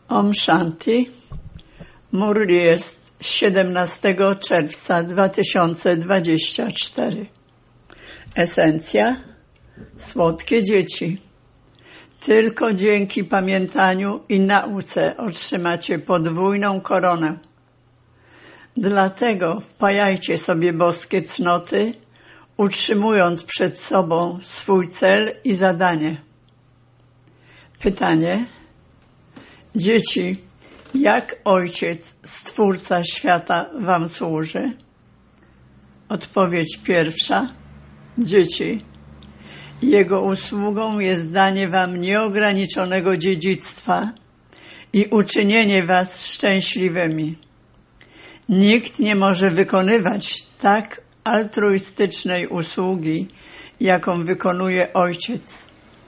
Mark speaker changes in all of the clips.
Speaker 1: Om Shanti. Murli jest 17 czerwca 2024. Esencja. Słodkie dzieci. Tylko dzięki pamiętaniu i nauce otrzymacie podwójną koronę. Dlatego wpajajcie sobie boskie cnoty, utrzymując przed sobą swój cel i zadanie. Pytanie. Dzieci, jak Ojciec, Stwórca świata wam służy? Odpowiedź pierwsza. Dzieci, Jego usługą jest danie wam nieograniczonego dziedzictwa i uczynienie was szczęśliwymi. Nikt nie może wykonywać tak altruistycznej usługi, jaką wykonuje Ojciec.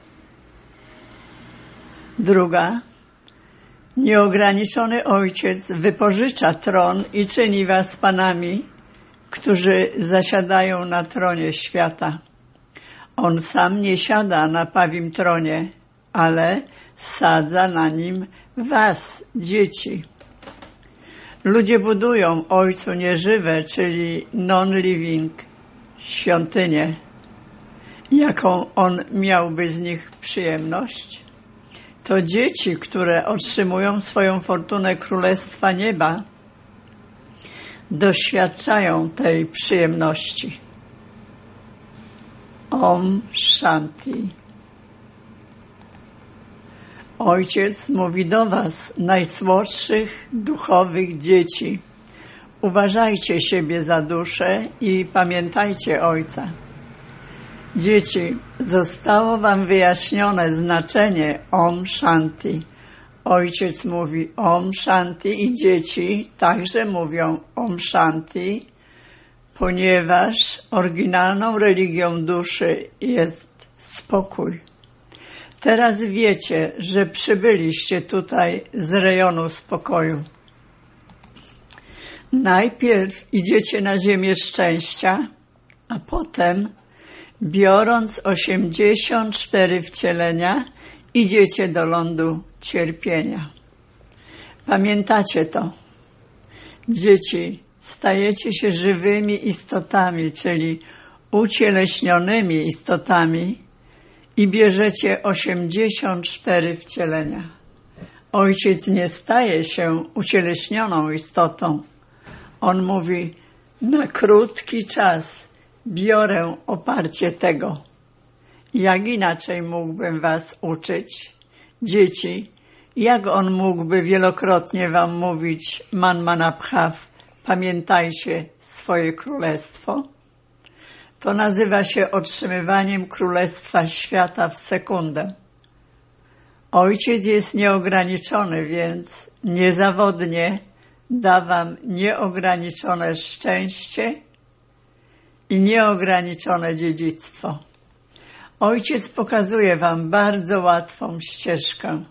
Speaker 1: Druga. Nieograniczony Ojciec wypożycza tron i czyni was panami, którzy zasiadają na tronie świata. On sam nie siada na pawim tronie, ale sadza na nim was, dzieci. Ludzie budują Ojcu nieżywe, czyli non-living, świątynię. Jaką On miałby z nich przyjemność? To dzieci, które otrzymują swoją fortunę Królestwa Nieba, doświadczają tej przyjemności. Om Shanti. Ojciec mówi do was, najsłodszych duchowych dzieci. Uważajcie siebie za duszę i pamiętajcie Ojca. Dzieci, zostało wam wyjaśnione znaczenie Om Shanti. Ojciec mówi Om Shanti i dzieci także mówią Om Shanti, ponieważ oryginalną religią duszy jest spokój. Teraz wiecie, że przybyliście tutaj z rejonu spokoju. Najpierw idziecie na ziemię szczęścia, a potem, biorąc 84 wcielenia, idziecie do lądu cierpienia. Pamiętacie to. Dzieci, stajecie się żywymi istotami, czyli ucieleśnionymi istotami i bierzecie 84 wcielenia. Ojciec nie staje się ucieleśnioną istotą. On mówi, na krótki czas biorę oparcie tego. Jak inaczej mógłbym was uczyć? Dzieci, jak on mógłby wielokrotnie wam mówić Manmanabhav, pamiętajcie swoje królestwo? To nazywa się otrzymywaniem królestwa świata w sekundę. Ojciec jest nieograniczony, więc niezawodnie da wam nieograniczone szczęście i nieograniczone dziedzictwo. Ojciec pokazuje wam bardzo łatwą ścieżkę.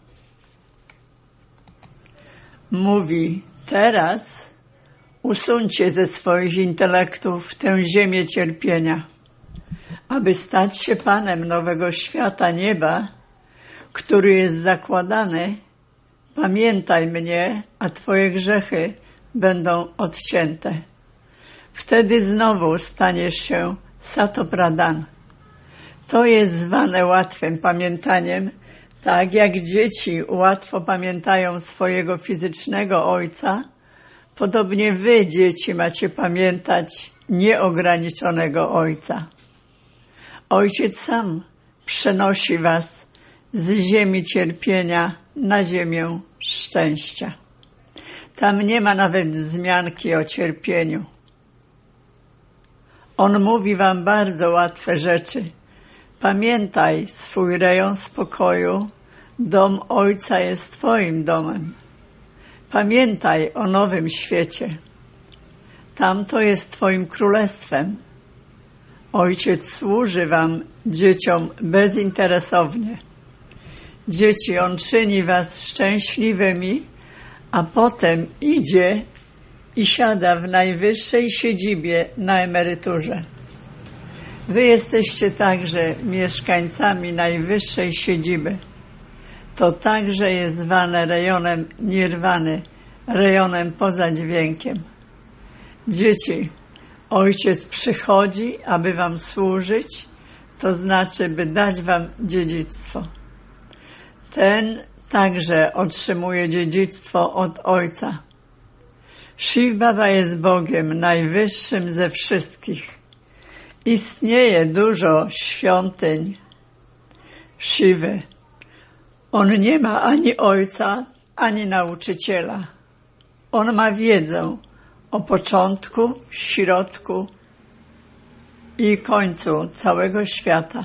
Speaker 1: Mówi, teraz usuńcie ze swoich intelektów tę ziemię cierpienia, aby stać się Panem nowego świata nieba, który jest zakładany. Pamiętaj mnie, a twoje grzechy będą odcięte. Wtedy znowu staniesz się Satopradan. To jest zwane łatwym pamiętaniem, tak jak dzieci łatwo pamiętają swojego fizycznego ojca, podobnie wy, dzieci, macie pamiętać nieograniczonego Ojca. Ojciec sam przenosi was z ziemi cierpienia na ziemię szczęścia. Tam nie ma nawet wzmianki o cierpieniu. On mówi wam bardzo łatwe rzeczy. Pamiętaj swój rejon spokoju, dom Ojca jest twoim domem. Pamiętaj o nowym świecie. Tamto jest twoim królestwem. Ojciec służy wam, dzieciom, bezinteresownie. Dzieci, on czyni was szczęśliwymi, a potem idzie i siada w najwyższej siedzibie na emeryturze. Wy jesteście także mieszkańcami najwyższej siedziby. To także jest zwane rejonem nirwany, rejonem poza dźwiękiem. Dzieci, Ojciec przychodzi, aby wam służyć, to znaczy, by dać wam dziedzictwo. Ten także otrzymuje dziedzictwo od Ojca. Shiv Baba jest Bogiem najwyższym ze wszystkich. Istnieje dużo świątyń Shiwy. On nie ma ani ojca, ani nauczyciela. On ma wiedzę o początku, środku i końcu całego świata.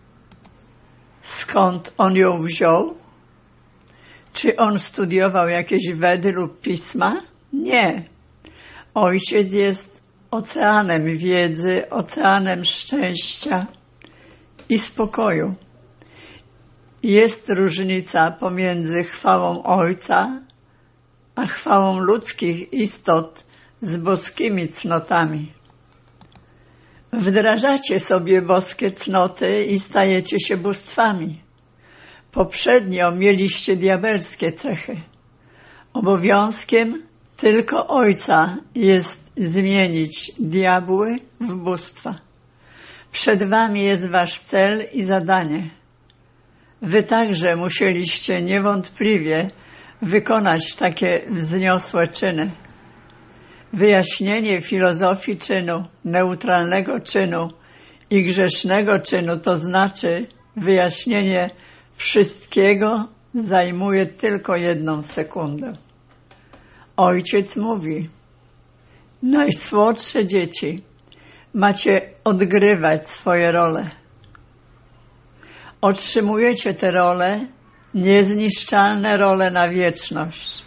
Speaker 1: Skąd on ją wziął? Czy on studiował jakieś Wedy lub pisma? Nie. Ojciec jest oceanem wiedzy, oceanem szczęścia i spokoju. Jest różnica pomiędzy chwałą Ojca a chwałą ludzkich istot z boskimi cnotami. Wdrażacie sobie boskie cnoty i stajecie się bóstwami. Poprzednio mieliście diabelskie cechy. Obowiązkiem tylko Ojca jest zmienić diabły w bóstwa. Przed wami jest wasz cel i zadanie. Wy także musieliście niewątpliwie wykonać takie wzniosłe czyny. Wyjaśnienie filozofii czynu, neutralnego czynu i grzesznego czynu, to znaczy wyjaśnienie wszystkiego, zajmuje tylko 1 sekundę. Ojciec mówi: najsłodsze dzieci, macie odgrywać swoje role. Otrzymujecie te role, niezniszczalne role na wieczność.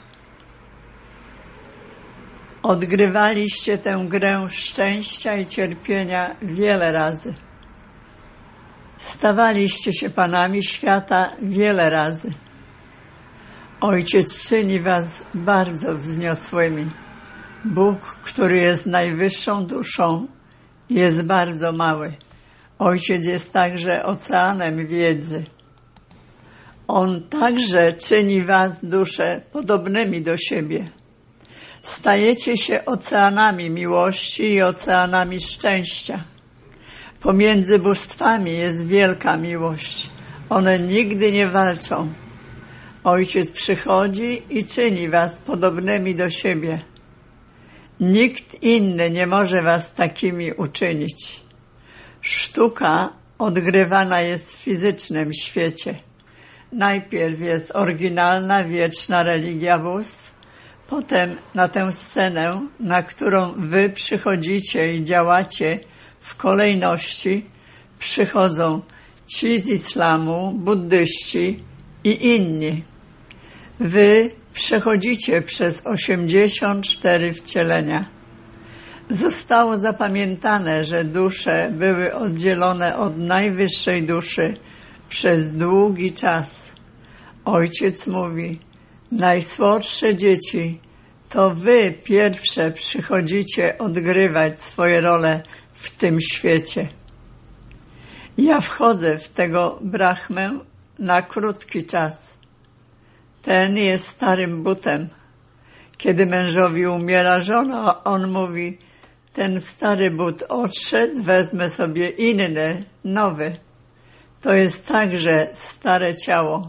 Speaker 1: Odgrywaliście tę grę szczęścia i cierpienia wiele razy. Stawaliście się panami świata wiele razy. Ojciec czyni was bardzo wzniosłymi. Bóg, który jest najwyższą duszą, jest bardzo mały. Ojciec jest także oceanem wiedzy. On także czyni was, dusze, podobnymi do siebie. Stajecie się oceanami miłości i oceanami szczęścia. Pomiędzy bóstwami jest wielka miłość. One nigdy nie walczą. Ojciec przychodzi i czyni was podobnymi do siebie. Nikt inny nie może was takimi uczynić. Sztuka odgrywana jest w fizycznym świecie. Najpierw jest oryginalna, wieczna religia bóstw, potem na tę scenę, na którą wy przychodzicie i działacie w kolejności, przychodzą ci z islamu, buddyści i inni. Wy przechodzicie przez 84 wcielenia. Zostało zapamiętane, że dusze były oddzielone od najwyższej duszy przez długi czas. Ojciec mówi: najsłodsze dzieci, to wy pierwsze przychodzicie odgrywać swoje role w tym świecie. Ja wchodzę w tego Brahmę na krótki czas. Ten jest starym butem. Kiedy mężowi umiera żona, on mówi: ten stary but odszedł, wezmę sobie inny, nowy. To jest także stare ciało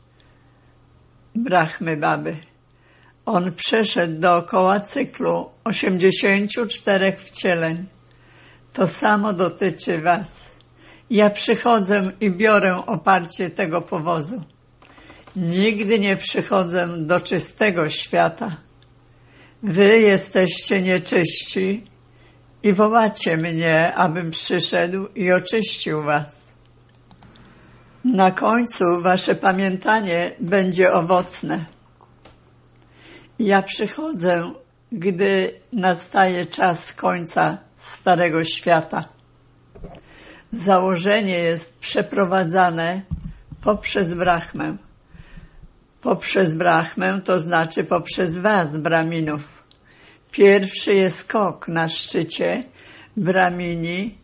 Speaker 1: Brahmy Baby. On przeszedł dookoła cyklu 84 wcieleń. To samo dotyczy was. Ja przychodzę i biorę oparcie tego powozu. Nigdy nie przychodzę do czystego świata. Wy jesteście nieczyści i wołacie mnie, abym przyszedł i oczyścił was. Na końcu wasze pamiętanie będzie owocne. Ja przychodzę, gdy nastaje czas końca Starego Świata. Założenie jest przeprowadzane poprzez Brahmę. Poprzez Brahmę, to znaczy poprzez was, Brahminów. Pierwszy jest skok na szczycie, Brahmini,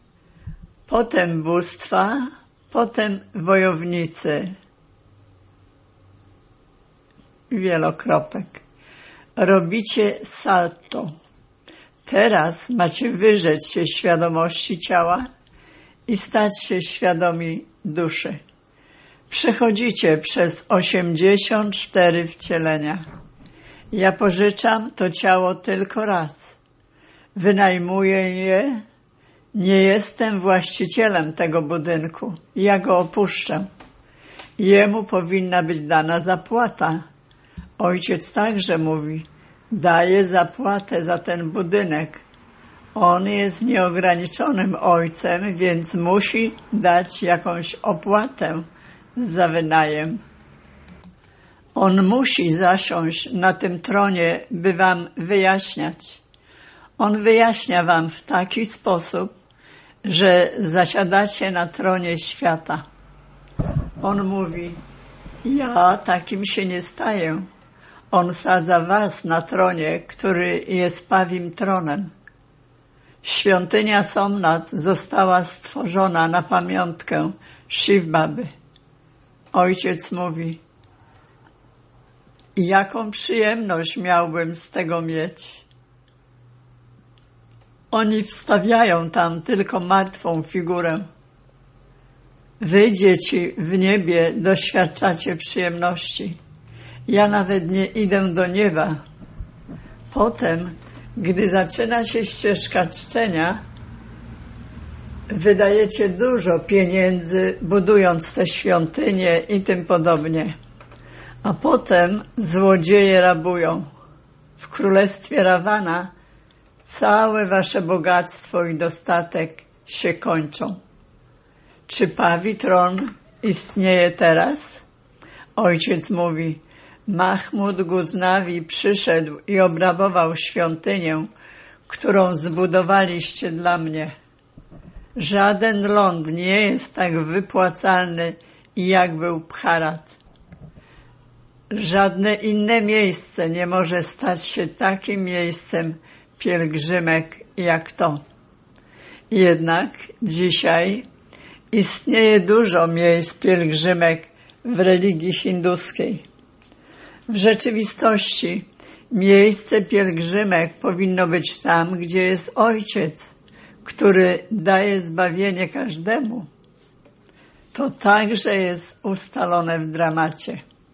Speaker 1: potem bóstwa, potem wojownicy. wielokropek. Robicie salto. Teraz macie wyrzec się świadomości ciała i stać się świadomi duszy. Przechodzicie przez 84 wcielenia. Ja pożyczam to ciało tylko raz. Wynajmuję je. Nie jestem właścicielem tego budynku. Ja go opuszczam. Jemu powinna być dana zapłata. Ojciec także mówi, daje zapłatę za ten budynek. On jest nieograniczonym ojcem, więc musi dać jakąś opłatę za wynajem. On musi zasiąść na tym tronie, by wam wyjaśniać. On wyjaśnia wam w taki sposób, że zasiadacie na tronie świata. On mówi, ja takim się nie staję. On sadza was na tronie, który jest pawim tronem. Świątynia Somnat została stworzona na pamiątkę Shiv Baby. Ojciec mówi, jaką przyjemność miałbym z tego mieć? Oni wstawiają tam tylko martwą figurę. Wy, dzieci, w niebie doświadczacie przyjemności. Ja nawet nie idę do nieba. Potem, gdy zaczyna się ścieżka czczenia, wydajecie dużo pieniędzy, budując te świątynie i tym podobnie. A potem złodzieje rabują. W królestwie Rawana całe wasze bogactwo i dostatek się kończą. Czy pawi tron istnieje teraz? Ojciec mówi, Mahmud Guznawi przyszedł i obrabował świątynię, którą zbudowaliście dla mnie. Żaden ląd nie jest tak wypłacalny, jak był Bharat. Żadne inne miejsce nie może stać się takim miejscem pielgrzymek jak to. Jednak dzisiaj istnieje dużo miejsc pielgrzymek w religii hinduskiej. W rzeczywistości miejsce pielgrzymek powinno być tam, gdzie jest Ojciec, który daje zbawienie każdemu. To także jest ustalone w dramacie.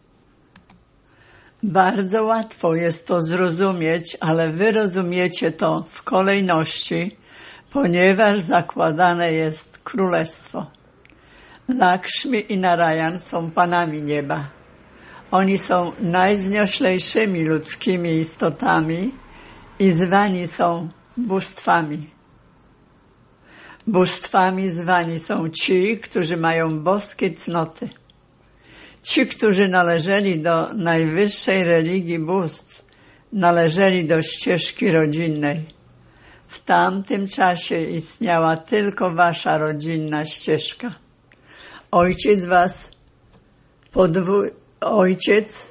Speaker 1: Bardzo łatwo jest to zrozumieć, ale wy rozumiecie to w kolejności, ponieważ zakładane jest królestwo. Lakshmi i Narayan są panami nieba. Oni są najwznioślejszymi ludzkimi istotami i zwani są bóstwami. Bóstwami zwani są ci, którzy mają boskie cnoty. Ci, którzy należeli do najwyższej religii bóstw, należeli do ścieżki rodzinnej. W tamtym czasie istniała tylko wasza rodzinna ścieżka. Ojciec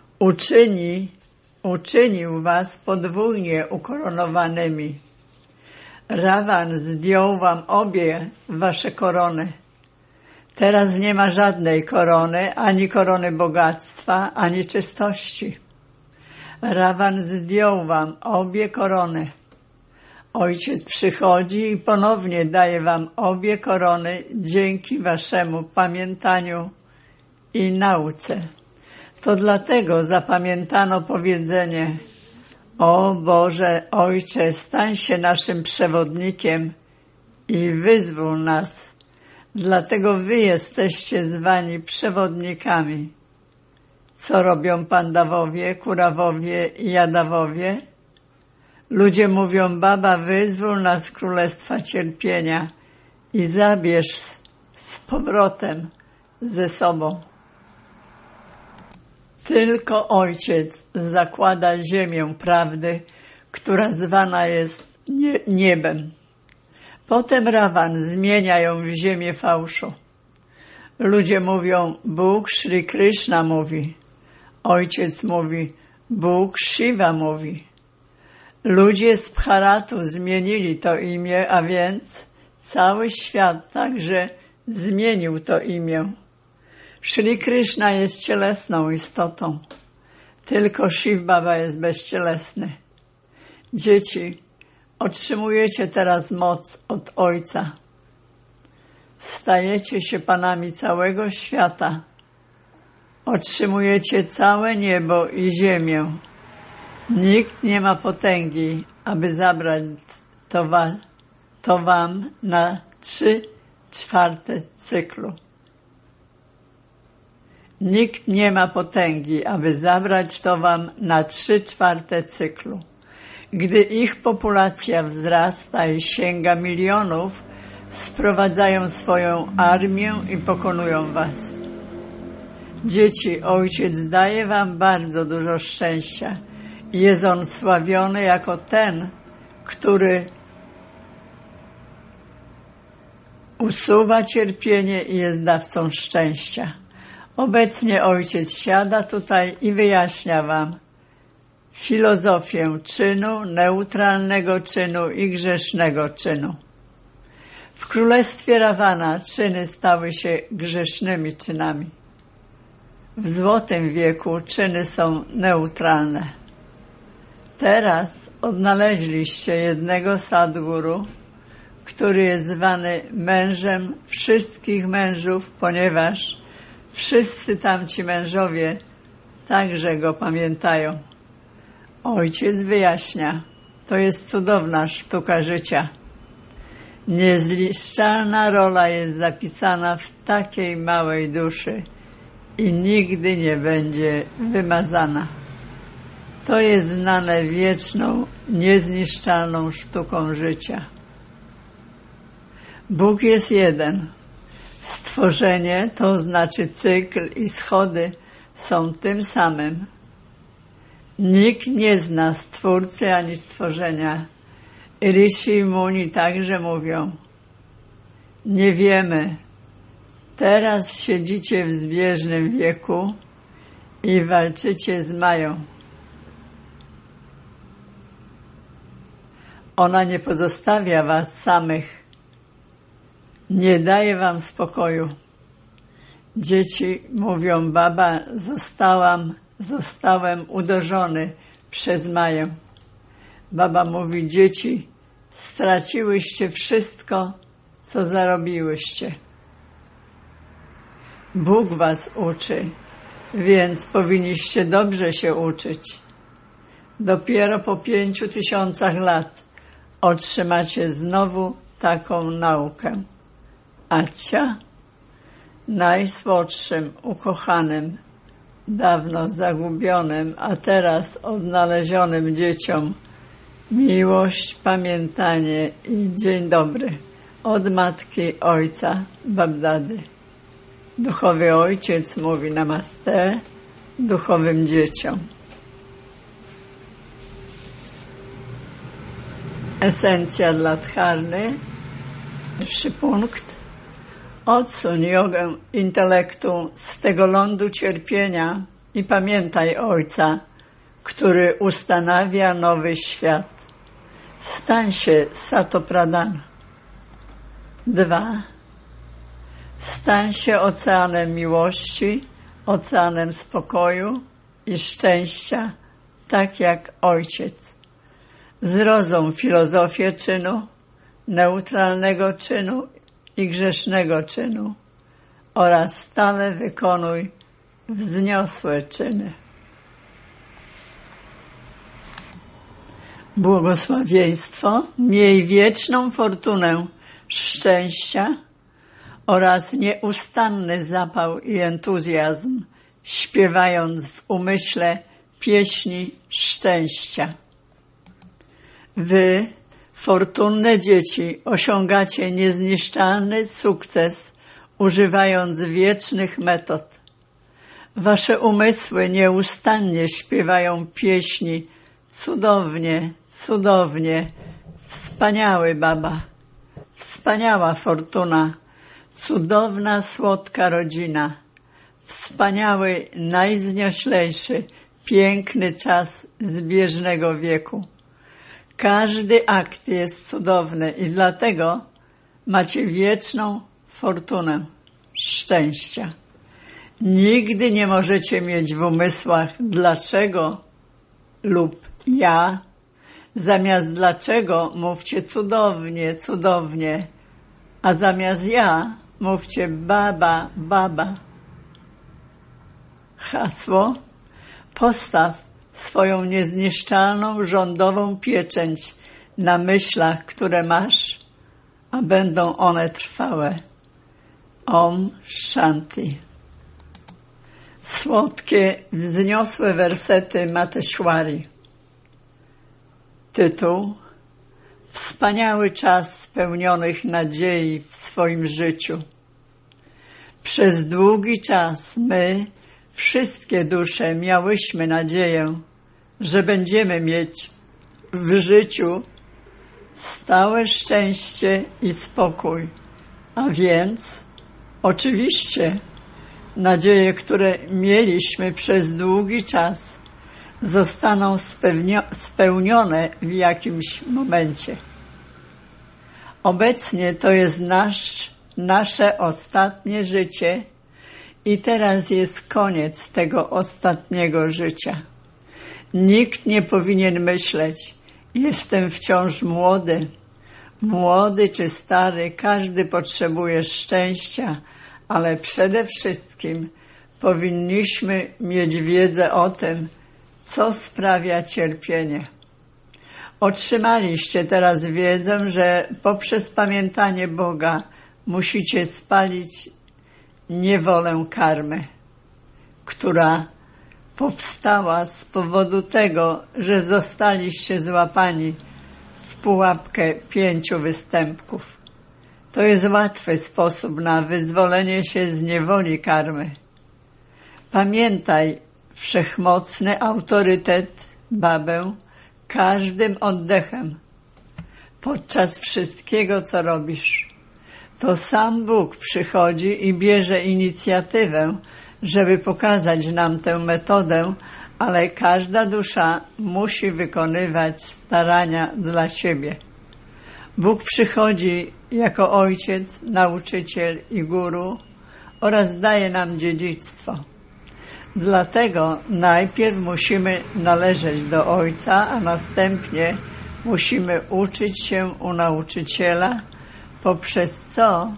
Speaker 1: uczynił was podwójnie ukoronowanymi. Rawan zdjął wam obie wasze korony. Teraz nie ma żadnej korony, ani korony bogactwa, ani czystości. Rawan zdjął wam obie korony. Ojciec przychodzi i ponownie daje wam obie korony dzięki waszemu pamiętaniu i nauce. To dlatego zapamiętano powiedzenie: o Boże Ojcze, stań się naszym przewodnikiem i wyzwól nas. Dlatego wy jesteście zwani przewodnikami. Co robią Pandawowie, Kurawowie i Jadawowie? Ludzie mówią: Baba, wyzwól nas z królestwa cierpienia i zabierz z powrotem ze sobą. Tylko Ojciec zakłada ziemię prawdy, która zwana jest niebem. Potem Rawan zmienia ją w ziemię fałszu. Ludzie mówią: Bóg Shri Krishna mówi. Ojciec mówi: Bóg Shiva mówi. Ludzie z Bharatu zmienili to imię, a więc cały świat także zmienił to imię. Shri Krishna jest cielesną istotą. Tylko Shiv Baba jest bezcielesny. Dzieci, otrzymujecie teraz moc od Ojca. Stajecie się panami całego świata. Otrzymujecie całe niebo i ziemię. Nikt nie ma potęgi, aby zabrać to wam na 3/4 cyklu. Nikt nie ma potęgi, aby zabrać to wam na 3/4 cyklu. Gdy ich populacja wzrasta i sięga milionów, sprowadzają swoją armię i pokonują was. Dzieci, Ojciec daje wam bardzo dużo szczęścia. Jest On sławiony jako ten, który usuwa cierpienie i jest dawcą szczęścia. Obecnie Ojciec siada tutaj i wyjaśnia wam filozofię czynu, neutralnego czynu i grzesznego czynu. W królestwie Ravana czyny stały się grzesznymi czynami. W złotym wieku czyny są neutralne. Teraz odnaleźliście jednego Sadguru, który jest zwany mężem wszystkich mężów, ponieważ wszyscy tamci mężowie także go pamiętają. Ojciec wyjaśnia, to jest cudowna sztuka życia. Niezniszczalna rola jest zapisana w takiej małej duszy i nigdy nie będzie wymazana. To jest znane wieczną, niezniszczalną sztuką życia. Bóg jest jeden. Stworzenie, to znaczy cykl i schody są tym samym. Nikt nie zna Stwórcy ani stworzenia. Rishi i Muni także mówią, nie wiemy. Teraz siedzicie w zbieżnym wieku i walczycie z Mają. Ona nie pozostawia was samych. Nie daje wam spokoju. Dzieci mówią, Baba, zostałem uderzony przez Maję. Baba mówi, dzieci, straciłyście wszystko, co zarobiłyście. Bóg was uczy, więc powinniście dobrze się uczyć. Dopiero po 5000 lat otrzymacie znowu taką naukę. Acia, najsłodszym, ukochanym, dawno zagubionym, a teraz odnalezionym dzieciom miłość, pamiętanie i dzień dobry od Matki Ojca Babdady. Duchowy Ojciec mówi namaste duchowym dzieciom. Esencja dla Dharmy. Pierwszy punkt. Odsuń jogę intelektu z tego lądu cierpienia i pamiętaj Ojca, który ustanawia nowy świat. Stań się Satopradhan. 2. Stań się oceanem miłości, oceanem spokoju i szczęścia, tak jak Ojciec. Zrozum filozofię czynu, neutralnego czynu i grzesznego czynu oraz stale wykonuj wzniosłe czyny. Błogosławieństwo, miej wieczną fortunę szczęścia oraz nieustanny zapał i entuzjazm, śpiewając w umyśle pieśni szczęścia. Wy, fortunne dzieci, osiągacie niezniszczalny sukces, używając wiecznych metod. Wasze umysły nieustannie śpiewają pieśni cudownie, cudownie, wspaniały Baba, wspaniała fortuna, cudowna, słodka rodzina, wspaniały, najwznioślejszy, piękny czas zbieżnego wieku. Każdy akt jest cudowny i dlatego macie wieczną fortunę szczęścia. Nigdy nie możecie mieć w umysłach dlaczego lub ja. Zamiast dlaczego mówcie cudownie, cudownie, a zamiast ja mówcie baba, baba. Hasło: postaw swoją niezniszczalną rządową pieczęć na myślach, które masz, a będą one trwałe. Om Shanti. Słodkie, wzniosłe wersety Mateshwari. Tytuł: Wspaniały czas spełnionych nadziei w swoim życiu. Przez długi czas my, wszystkie dusze, miałyśmy nadzieję, że będziemy mieć w życiu stałe szczęście i spokój. A więc, oczywiście, nadzieje, które mieliśmy przez długi czas, zostaną spełnione w jakimś momencie. Obecnie to jest nasze ostatnie życie i teraz jest koniec tego ostatniego życia. Nikt nie powinien myśleć: jestem wciąż młody. Młody czy stary, każdy potrzebuje szczęścia, ale przede wszystkim powinniśmy mieć wiedzę o tym, co sprawia cierpienie. Otrzymaliście teraz wiedzę, że poprzez pamiętanie Boga musicie spalić niewolę karmy, która powstała z powodu tego, że zostaliście złapani w pułapkę 5 występków. To jest łatwy sposób na wyzwolenie się z niewoli karmy. Pamiętaj wszechmocny autorytet Babę każdym oddechem, podczas wszystkiego, co robisz. To sam Bóg przychodzi i bierze inicjatywę, żeby pokazać nam tę metodę, ale każda dusza musi wykonywać starania dla siebie. Bóg przychodzi jako Ojciec, Nauczyciel i Guru oraz daje nam dziedzictwo. Dlatego najpierw musimy należeć do Ojca, a następnie musimy uczyć się u Nauczyciela, poprzez co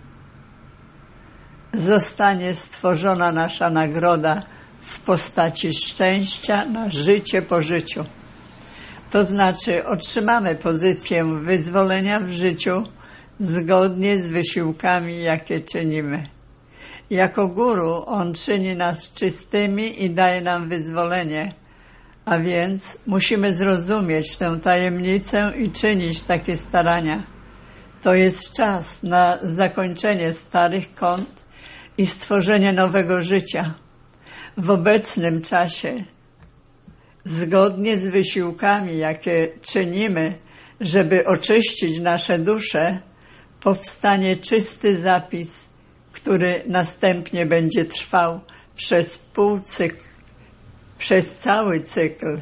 Speaker 1: zostanie stworzona nasza nagroda w postaci szczęścia na życie po życiu. To znaczy otrzymamy pozycję wyzwolenia w życiu zgodnie z wysiłkami, jakie czynimy. Jako Guru On czyni nas czystymi i daje nam wyzwolenie, a więc musimy zrozumieć tę tajemnicę i czynić takie starania. To jest czas na zakończenie starych kont i stworzenie nowego życia. W obecnym czasie, zgodnie z wysiłkami, jakie czynimy, żeby oczyścić nasze dusze, powstanie czysty zapis, który następnie będzie trwał przez cały cykl.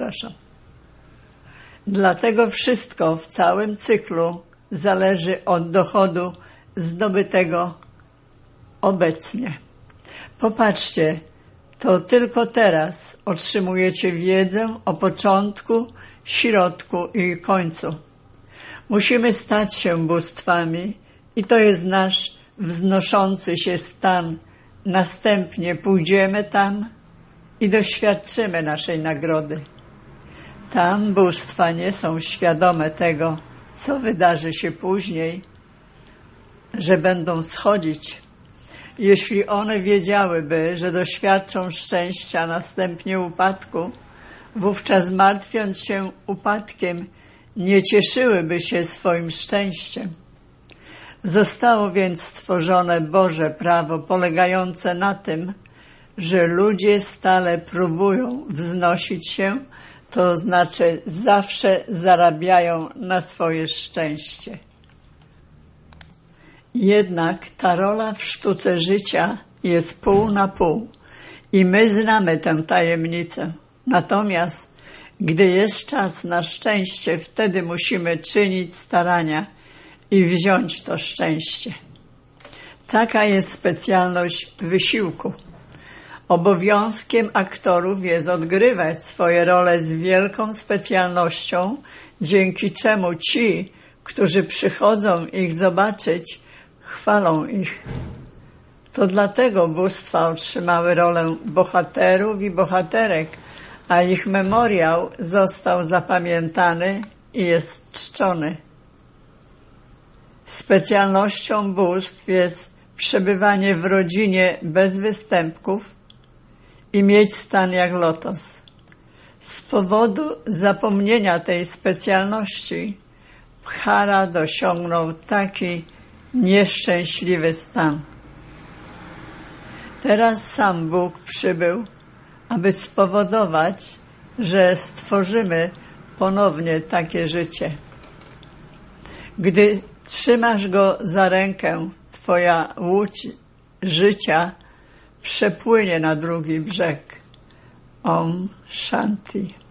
Speaker 1: Dlatego wszystko w całym cyklu zależy od dochodu zdobytego obecnie. Popatrzcie, to tylko teraz otrzymujecie wiedzę o początku, środku i końcu. Musimy stać się bóstwami i to jest nasz wznoszący się stan. Następnie pójdziemy tam i doświadczymy naszej nagrody. Tam bóstwa nie są świadome tego, co wydarzy się później, że będą schodzić. Jeśli one wiedziałyby, że doświadczą szczęścia, następnie upadku, wówczas martwiąc się upadkiem, nie cieszyłyby się swoim szczęściem. Zostało więc stworzone Boże prawo polegające na tym, że ludzie stale próbują wznosić się, to znaczy zawsze zarabiają na swoje szczęście. Jednak ta rola w sztuce życia jest pół na pół i my znamy tę tajemnicę. Natomiast gdy jest czas na szczęście, wtedy musimy czynić starania i wziąć to szczęście. Taka jest specjalność wysiłku. Obowiązkiem aktorów jest odgrywać swoje role z wielką specjalnością, dzięki czemu ci, którzy przychodzą ich zobaczyć, chwalą ich. To dlatego bóstwa otrzymały rolę bohaterów i bohaterek, a ich memoriał został zapamiętany i jest czczony. Specjalnością bóstw jest przebywanie w rodzinie bez występków i mieć stan jak lotos. Z powodu zapomnienia tej specjalności Bharad osiągnął taki nieszczęśliwy stan. Teraz sam Bóg przybył, aby spowodować, że stworzymy ponownie takie życie. Gdy trzymasz Go za rękę, Twoja łódź życia przepłynie na drugi brzeg. Om Shanti.